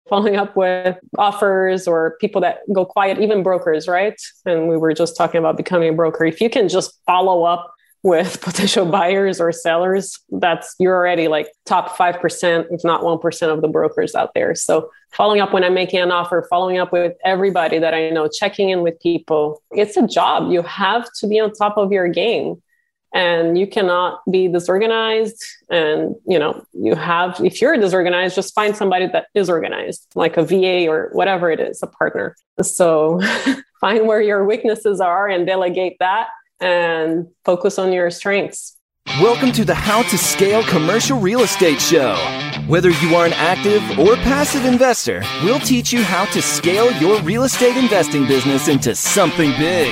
following up with offers or people that go quiet, even brokers, right? And we were just talking about becoming a broker. If you can just follow up with potential buyers or sellers, you're already like top 5%, if not 1% of the brokers out there. So following up when I'm making an offer, following up with everybody that I know, checking in with people, it's a job. You have to be on top of your game. And you cannot be disorganized. And, if you're disorganized, just find somebody that is organized, like a VA or whatever it is, a partner. So find where your weaknesses are and delegate that and focus on your strengths. Welcome to the How to Scale Commercial Real Estate Show. Whether you are an active or passive investor, we'll teach you how to scale your real estate investing business into something big.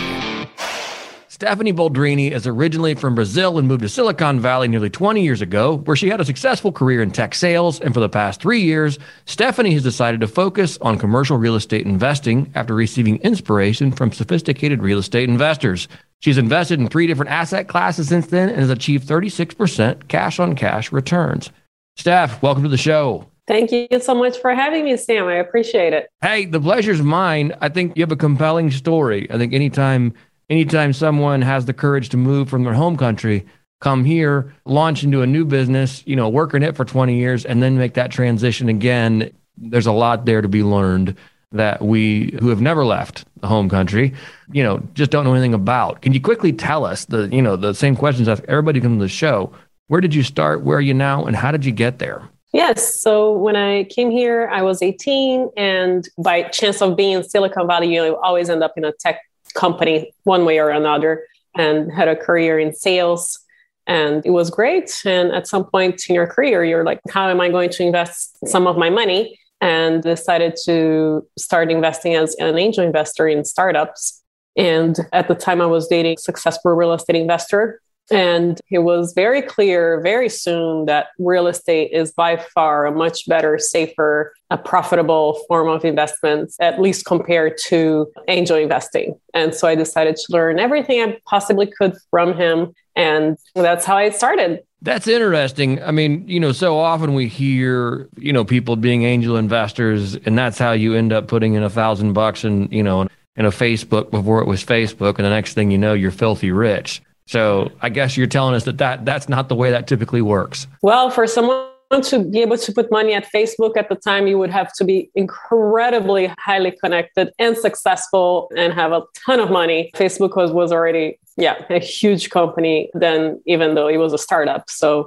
Stephanie Boldrini is originally from Brazil and moved to Silicon Valley nearly 20 years ago, where she had a successful career in tech sales. And for the past 3 years, Stephanie has decided to focus on commercial real estate investing after receiving inspiration from sophisticated real estate investors. She's invested in 3 different asset classes since then and has achieved 36% cash-on-cash returns. Steph, welcome to the show. Thank you so much for having me, Sam. I appreciate it. Hey, the pleasure's mine. I think you have a compelling story. I think anytime someone has the courage to move from their home country, come here, launch into a new business, work in it for 20 years, and then make that transition again, there's a lot there to be learned that we who have never left the home country, just don't know anything about. Can you quickly tell us the same questions ask everybody who comes to the show? Where did you start? Where are you now? And how did you get there? Yes. So when I came here, I was 18. And by chance of being in Silicon Valley, you always end up in a tech company one way or another, and had a career in sales. And it was great. And at some point in your career, you're like, how am I going to invest some of my money? And decided to start investing as an angel investor in startups. And at the time I was dating a successful real estate investor. And it was very clear very soon that real estate is by far a much better, safer, a profitable form of investment, at least compared to angel investing. And so I decided to learn everything I possibly could from him. And that's how I started. That's interesting. I mean, so often we hear, people being angel investors, and that's how you end up putting in $1,000 in a Facebook before it was Facebook. And the next thing you know, you're filthy rich. So I guess you're telling us that's not the way that typically works. Well, for someone to be able to put money at Facebook at the time, you would have to be incredibly highly connected and successful and have a ton of money. Facebook was already, a huge company then, even though it was a startup. So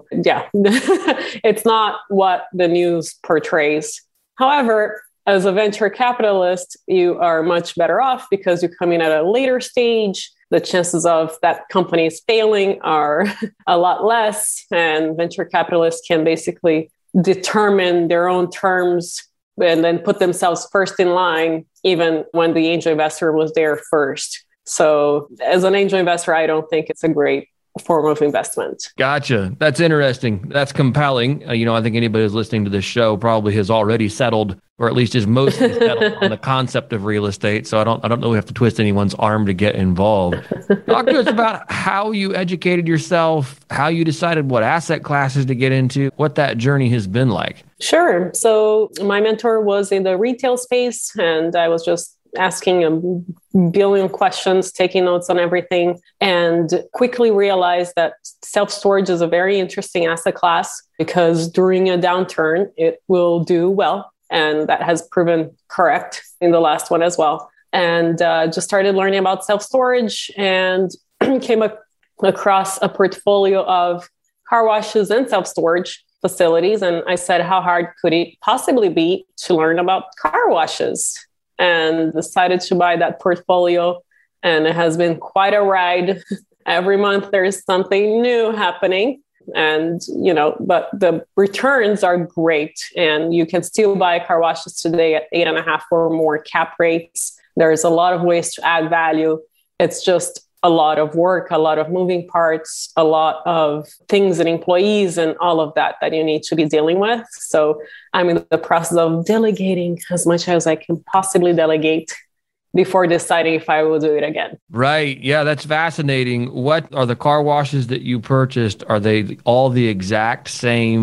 it's not what the news portrays. However, as a venture capitalist, you are much better off because you come in at a later stage. The chances of that companies failing are a lot less, and venture capitalists can basically determine their own terms and then put themselves first in line, even when the angel investor was there first. So as an angel investor, I don't think it's a great form of investment. Gotcha. That's interesting. That's compelling. I think anybody who's listening to this show probably has already settled, or at least is mostly settled on the concept of real estate. So I don't know we have to twist anyone's arm to get involved. Talk to us about how you educated yourself, how you decided what asset classes to get into, what that journey has been like. Sure. So my mentor was in the retail space, and I was just asking a billion questions, taking notes on everything, and quickly realized that self-storage is a very interesting asset class because during a downturn, it will do well. And that has proven correct in the last one as well. And just started learning about self-storage and came across a portfolio of car washes and self-storage facilities. And I said, how hard could it possibly be to learn about car washes? And decided to buy that portfolio. And it has been quite a ride. Every month there's something new happening. And, but the returns are great. And you can still buy car washes today at 8.5 or more cap rates. There's a lot of ways to add value. It's just a lot of work, a lot of moving parts, a lot of things and employees and all of that you need to be dealing with. So I'm in the process of delegating as much as I can possibly delegate before deciding if I will do it again. Right. Yeah, that's fascinating. What are the car washes that you purchased? Are they all the exact same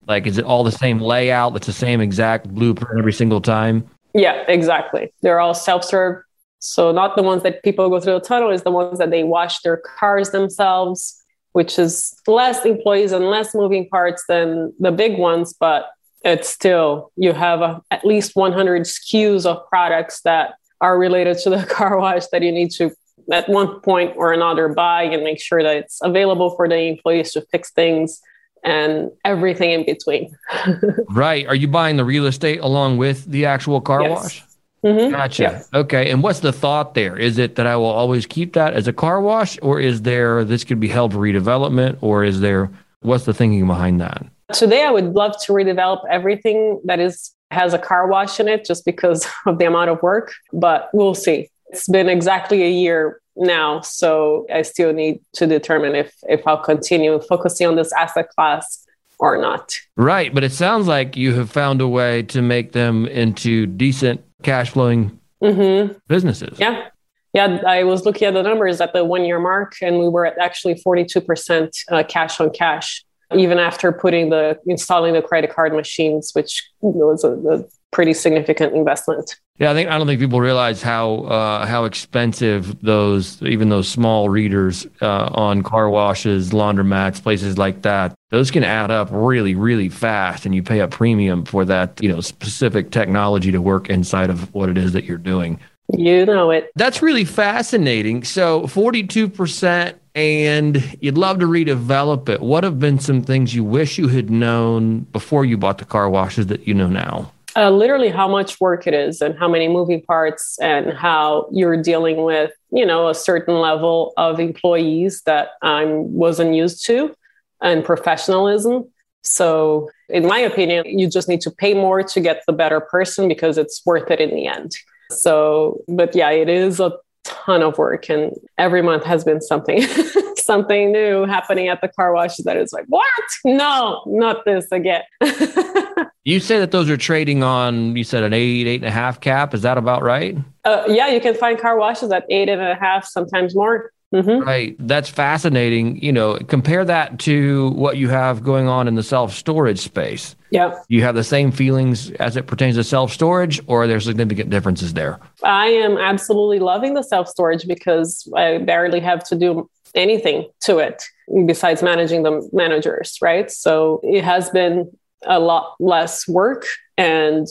Like, is it all the same layout? It's the same exact blueprint every single time? Yeah, exactly. They're all self-serve. So not the ones that people go through the tunnel, is the ones that they wash their cars themselves, which is less employees and less moving parts than the big ones, but it's still, you have at least 100 SKUs of products that are related to the car wash that you need to, at one point or another, buy and make sure that it's available for the employees to fix things and everything in between. Right. Are you buying the real estate along with the actual car wash? Mm-hmm. Gotcha. Yeah. Okay. And what's the thought there? Is it that I will always keep that as a car wash, or is there, this could be held for redevelopment, or is there, what's the thinking behind that? Today, I would love to redevelop everything that has a car wash in it, just because of the amount of work, but we'll see. It's been exactly a year now, so I still need to determine if I'll continue focusing on this asset class or not. Right. But it sounds like you have found a way to make them into decent cash flowing businesses. Yeah. Yeah. I was looking at the numbers at the 1 year mark, and we were at actually 42% cash on cash, even after installing the credit card machines, which was a pretty significant investment. Yeah, I don't think people realize how expensive even those small readers on car washes, laundromats, places like that, those can add up really, really fast, and you pay a premium for that, specific technology to work inside of what it is that you're doing. You know it. That's really fascinating. So 42%, and you'd love to redevelop it. What have been some things you wish you had known before you bought the car washes that you know now? Literally how much work it is and how many moving parts, and how you're dealing with, a certain level of employees that I wasn't used to, and professionalism. So in my opinion, you just need to pay more to get the better person, because it's worth it in the end. So, but yeah, it is a ton of work, and every month has been something new happening at the car wash that is like, what? No, not this again. You say that those are trading on, you said an 8.5 cap. Is that about right? Yeah, you can find car washes at 8.5, sometimes more. Mm-hmm. Right. That's fascinating. Compare that to what you have going on in the self-storage space. Yeah. You have the same feelings as it pertains to self-storage, or are there significant differences there? I am absolutely loving the self-storage, because I barely have to do anything to it besides managing the managers, right? So it has been a lot less work. And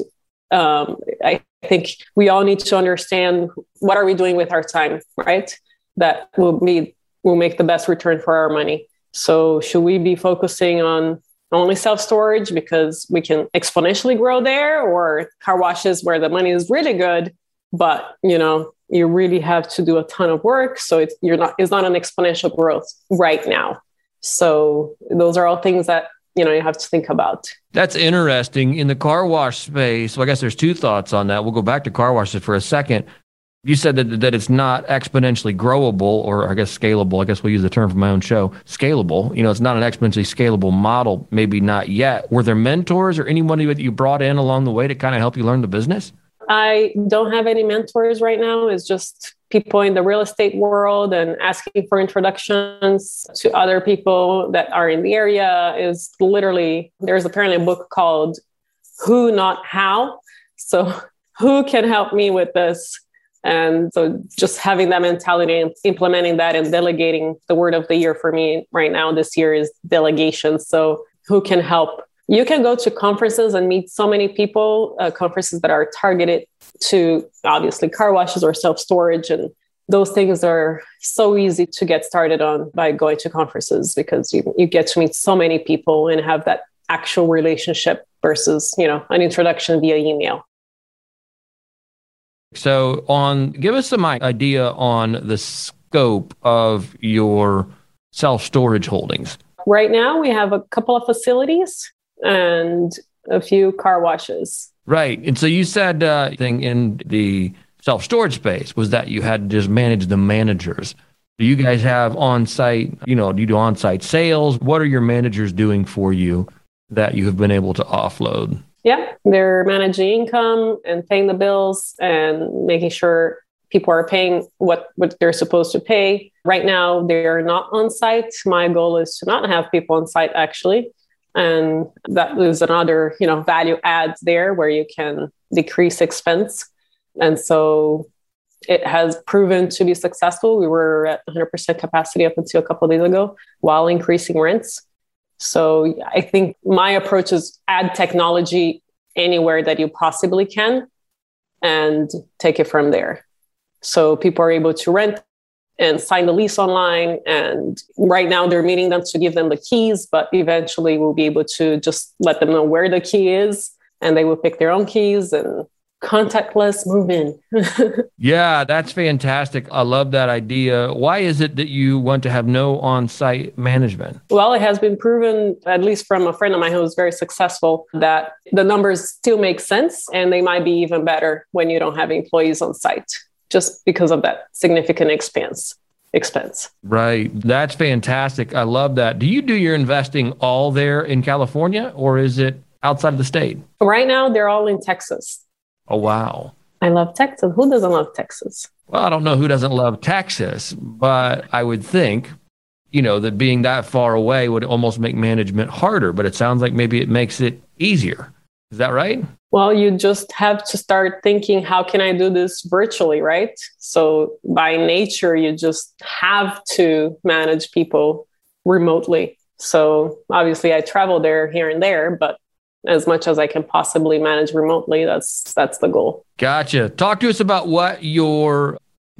I think we all need to understand, what are we doing with our time, right? That will make the best return for our money. So should we be focusing on only self-storage because we can exponentially grow there, or car washes where the money is really good, but you really have to do a ton of work. So it's not an exponential growth right now. So those are all things that you have to think about. That's interesting. In the car wash space, so I guess there's two thoughts on that. We'll go back to car washes for a second. You said that it's not exponentially growable, or I guess scalable. I guess we'll use the term from my own show. Scalable. It's not an exponentially scalable model. Maybe not yet. Were there mentors or anybody that you brought in along the way to kind of help you learn the business? I don't have any mentors right now. It's just people in the real estate world, and asking for introductions to other people that are in the area. There's apparently a book called Who Not How. So who can help me with this? And so just having that mentality and implementing that and delegating. The word of the year for me right now this year is delegation. So who can help? You can go to conferences and meet so many people, conferences that are targeted to obviously car washes or self-storage. And those things are so easy to get started on by going to conferences, because you get to meet so many people and have that actual relationship versus, an introduction via email. So give us some idea on the scope of your self-storage holdings. Right now, we have a couple of facilities and a few car washes. Right. And so you said thing in the self-storage space was that you had to just manage the managers. Do you guys have on-site, do you do on-site sales? What are your managers doing for you that you have been able to offload? Yeah, they're managing income and paying the bills and making sure people are paying what they're supposed to pay. Right now, they're not on site. My goal is to not have people on site, actually. And that is another, value add there where you can decrease expense. And so it has proven to be successful. We were at 100% capacity up until a couple of days ago while increasing rents. So I think my approach is add technology anywhere that you possibly can and take it from there. So people are able to rent and sign the lease online. And right now they're meeting them to give them the keys, but eventually we'll be able to just let them know where the key is and they will pick their own keys and contactless move in. Yeah, that's fantastic. I love that idea. Why is it that you want to have no on-site management? Well, it has been proven, at least from a friend of mine who was very successful, that the numbers still make sense and they might be even better when you don't have employees on site, just because of that significant expense. Right. That's fantastic. I love that. Do you do your investing all there in California or is it outside of the state? Right now, they're all in Texas. Oh, wow. I love Texas. Who doesn't love Texas? Well, I don't know who doesn't love Texas, but I would think, that being that far away would almost make management harder, but it sounds like maybe it makes it easier. Is that right? Well, you just have to start thinking, how can I do this virtually, right? So by nature, you just have to manage people remotely. So obviously I travel there here and there, but as much as I can possibly manage remotely, that's the goal. Gotcha. Talk to us about what your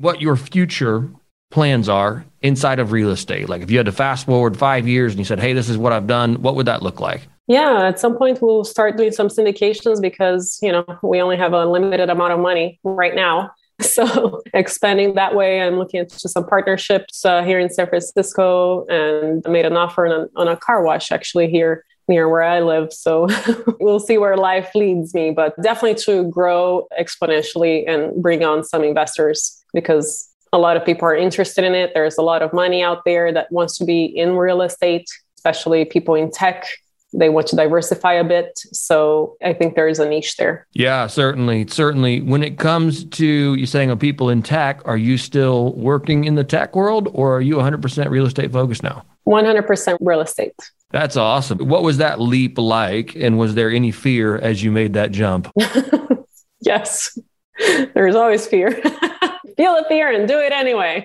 future plans are inside of real estate. Like if you had to fast forward 5 years and you said, hey, this is what I've done, what would that look like? Yeah, at some point we'll start doing some syndications because, we only have a limited amount of money right now. So expanding that way, I'm looking into some partnerships here in San Francisco and made an offer on a car wash actually here near where I live. So we'll see where life leads me, but definitely to grow exponentially and bring on some investors because a lot of people are interested in it. There's a lot of money out there that wants to be in real estate, especially people in tech. They want to diversify a bit. So I think there is a niche there. Yeah, certainly. When it comes to you saying of people in tech, are you still working in the tech world or are you 100% real estate focused now? 100% real estate. That's awesome. What was that leap like? And was there any fear as you made that jump? Yes, there's always fear. Feel the fear and do it anyway.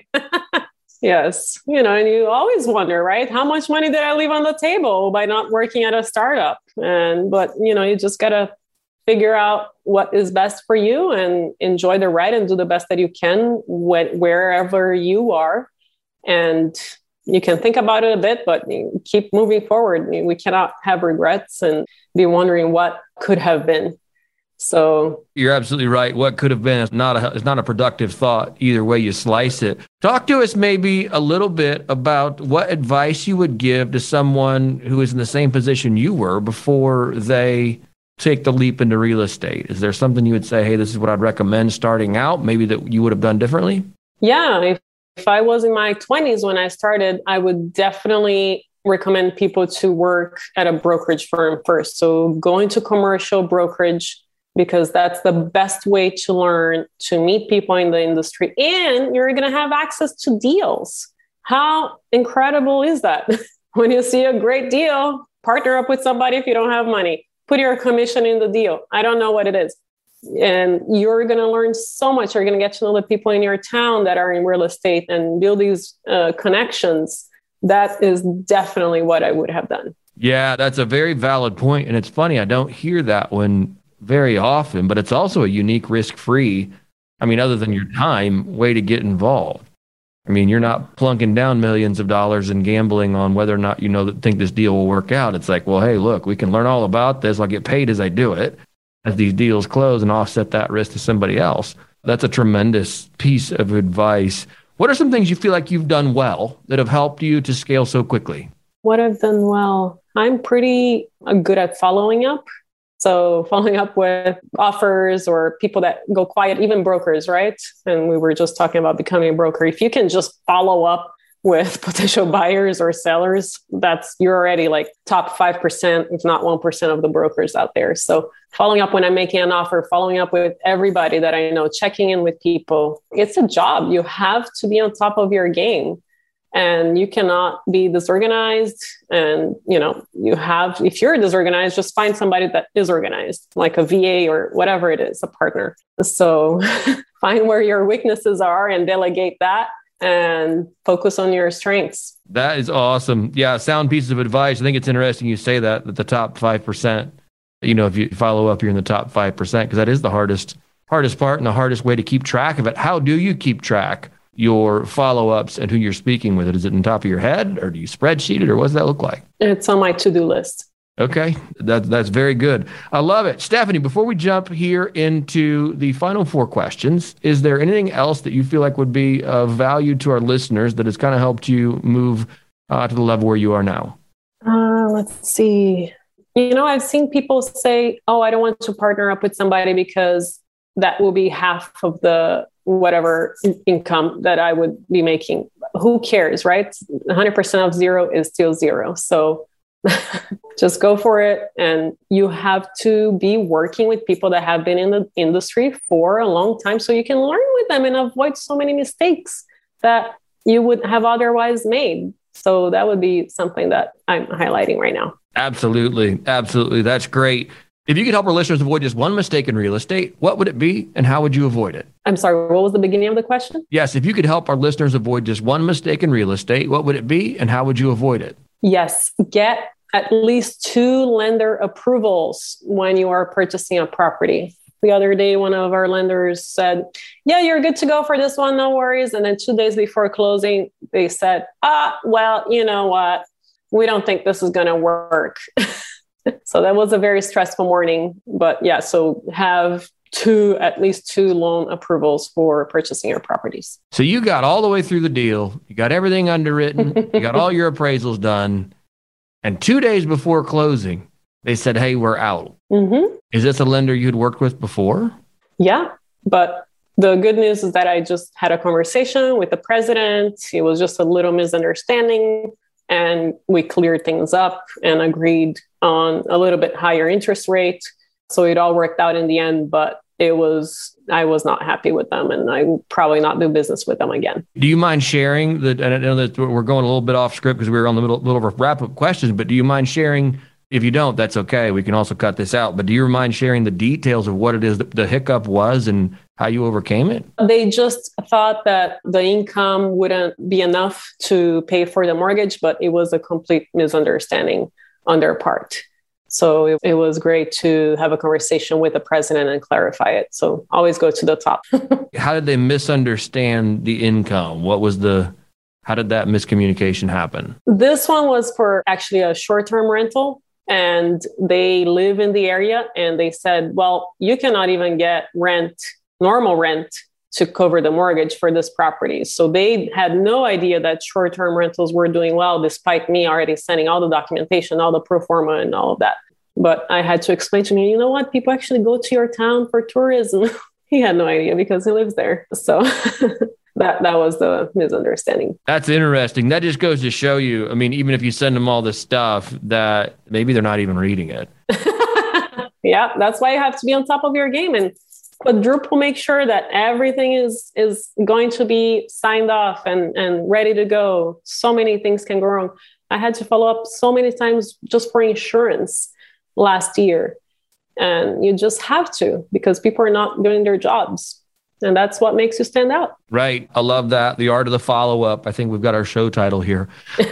Yes. And you always wonder, right? How much money did I leave on the table by not working at a startup? But you just got to figure out what is best for you and enjoy the ride and do the best that you can wherever you are. And you can think about it a bit, but keep moving forward. We cannot have regrets and be wondering what could have been. So you're absolutely right. What could have been is not a productive thought either way you slice it. Talk to us maybe a little bit about what advice you would give to someone who is in the same position you were before they take the leap into real estate. Is there something you would say, hey, this is what I'd recommend starting out, maybe that you would have done differently? Yeah. If I was in my 20s when I started, I would definitely recommend people to work at a brokerage firm first. So go into commercial brokerage, because that's the best way to learn, to meet people in the industry, and you're going to have access to deals. How incredible is that? When you see a great deal, partner up with somebody if you don't have money. Put your commission in the deal. I don't know what it is. And you're going to learn so much. You're going to get to know the people in your town that are in real estate and build these connections. That is definitely what I would have done. Yeah, that's a very valid point. And it's funny, I don't hear that one very often, but it's also a unique risk-free, other than your time, way to get involved. You're not plunking down millions of dollars and gambling on whether or not think this deal will work out. It's like, well, hey, look, we can learn all about this. I'll get paid as I do it, as these deals close, and offset that risk to somebody else. That's a tremendous piece of advice. What are some things you feel like you've done well that have helped you to scale so quickly? What I've done well, I'm pretty good at following up. So following up with offers or people that go quiet, even brokers, right? And we were just talking about becoming a broker. If you can just follow up with potential buyers or sellers, you're already like top 5%, if not 1% of the brokers out there. So following up when I'm making an offer, following up with everybody that I know, checking in with people. It's a job. You have to be on top of your game. And you cannot be disorganized. And, if you're disorganized, just find somebody that is organized, like a VA or whatever it is, a partner. So find where your weaknesses are and delegate that and focus on your strengths. That is awesome. Yeah, sound pieces of advice. I think it's interesting you say that the top 5%, if you follow up, you're in the top 5%, because that is the hardest part and the hardest way to keep track of it. How do you keep track your follow-ups and who you're speaking with? Is it on top of your head, or do you spreadsheet it, or what does that look like? It's on my to-do list. Okay, that's very good. I love it. Stephanie, before we jump here into the final 4 questions, is there anything else that you feel like would be of value to our listeners that has kind of helped you move to the level where you are now? Let's see. I've seen people say, oh, I don't want to partner up with somebody because that will be half of the whatever income that I would be making. Who cares, right? 100% of zero is still zero. So just go for it. And you have to be working with people that have been in the industry for a long time so you can learn with them and avoid so many mistakes that you would have otherwise made. So that would be something that I'm highlighting right now. Absolutely. Absolutely. That's great. If you could help our listeners avoid just one mistake in real estate, what would it be and how would you avoid it? I'm sorry, what was the beginning of the question? Yes, if you could help our listeners avoid just one mistake in real estate, what would it be and how would you avoid it? Yes, get at least 2 lender approvals when you are purchasing a property. The other day, one of our lenders said, yeah, you're good to go for this one, no worries. And then 2 days before closing, they said, well, you know what? We don't think this is going to work. So that was a very stressful morning. But yeah, so have at least 2 loan approvals for purchasing your properties. So you got all the way through the deal. You got everything underwritten. You got all your appraisals done. And 2 days before closing, they said, hey, we're out. Mm-hmm. Is this a lender you'd worked with before? Yeah, but the good news is that I just had a conversation with the president. It was just a little misunderstanding. And we cleared things up and agreed on a little bit higher interest rate. So it all worked out in the end, but I was not happy with them, and I will probably not do business with them again. Do you mind sharing and I know that we're going a little bit off script because we were on the middle of a wrap-up questions, but do you mind sharing? If you don't, that's okay. We can also cut this out. But do you mind sharing the details of what it is that the hiccup was and how you overcame it? They just thought that the income wouldn't be enough to pay for the mortgage, but it was a complete misunderstanding on their part. So it was great to have a conversation with the president and clarify it. So always go to the top. How did they misunderstand the income? How did that miscommunication happen? This one was for actually a short-term rental. And they live in the area, and they said, well, you cannot even get normal rent to cover the mortgage for this property. So they had no idea that short-term rentals were doing well, despite me already sending all the documentation, all the pro forma and all of that. But I had to explain to me, you know what? People actually go to your town for tourism. He had no idea because he lives there. So that was the misunderstanding. That's interesting. That just goes to show you, I mean, even if you send them all this stuff, that maybe they're not even reading it. Yeah, that's why you have to be on top of your game and quadruple make sure that everything is going to be signed off and ready to go. So many things can go wrong. I had to follow up so many times just for insurance last year. And you just have to, because people are not doing their jobs. And that's what makes you stand out. Right. I love that. The art of the follow-up. I think we've got our show title here.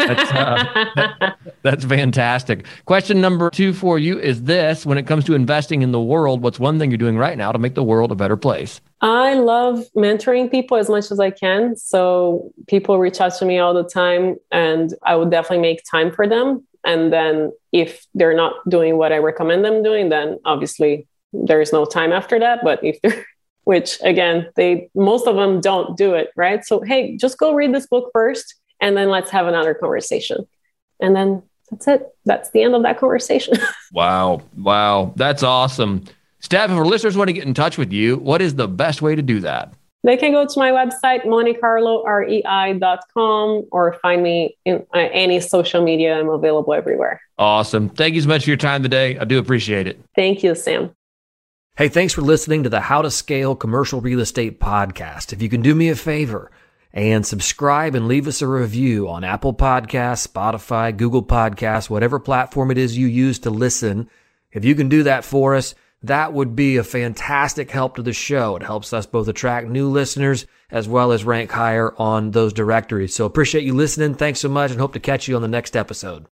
That's fantastic. Question number 2 for you is this. When it comes to investing in the world, what's one thing you're doing right now to make the world a better place? I love mentoring people as much as I can. So people reach out to me all the time, and I would definitely make time for them. And then if they're not doing what I recommend them doing, then obviously there's no time after that. But if they're which again, most of them don't do it, right? So, hey, just go read this book first, and then let's have another conversation. And then that's it. That's the end of that conversation. Wow. That's awesome. Steph, if our listeners want to get in touch with you, what is the best way to do that? They can go to my website, montecarlorei.com, or find me in any social media. I'm available everywhere. Awesome. Thank you so much for your time today. I do appreciate it. Thank you, Sam. Hey, thanks for listening to the How to Scale Commercial Real Estate podcast. If you can do me a favor and subscribe and leave us a review on Apple Podcasts, Spotify, Google Podcasts, whatever platform it is you use to listen. If you can do that for us, that would be a fantastic help to the show. It helps us both attract new listeners as well as rank higher on those directories. So appreciate you listening. Thanks so much and hope to catch you on the next episode.